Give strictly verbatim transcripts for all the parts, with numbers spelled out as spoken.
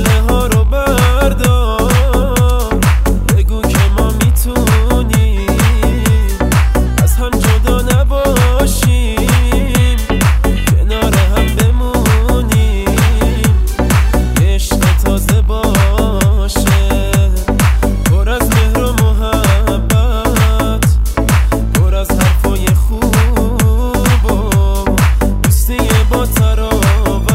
فاصله ها رو بردار، بگو که ما میتونیم از هم جدا نباشیم، کنار هم بمونیم، یه عشق تازه باشه، پر از مهر و محبت، پر از حرفای خوب و دوستی با تراوت.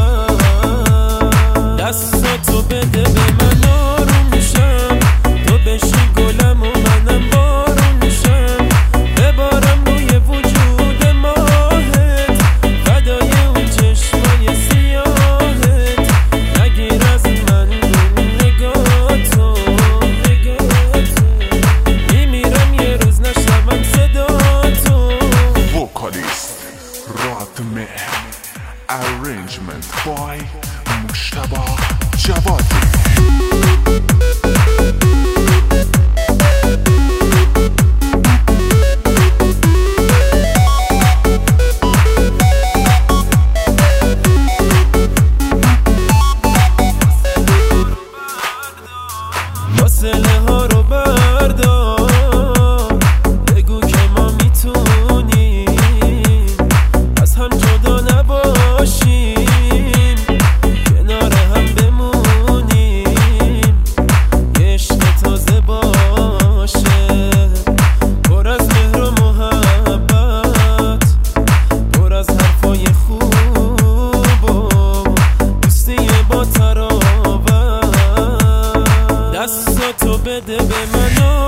دستاتو بده به من آروم میشم، تو بشی گلم و منم بارون میشم، ببارم روی وجود ماهت، فدای اون چشمای سیاهت، نگیر از من نگاتو، نگاتو میمیرم یه روز نشنوم صداتو. وکالیست رادمه، arrangement by مجتبی جوادی. فاصله ها رو بردار، بگو که ما میتونیم از هم جدا نباشیم، کنار هم بمونیم، یه عشق تازه باشه، پر از مهر و محبت، پر از حرفای خوب و دوستی با تراوت. دستاتو بده به من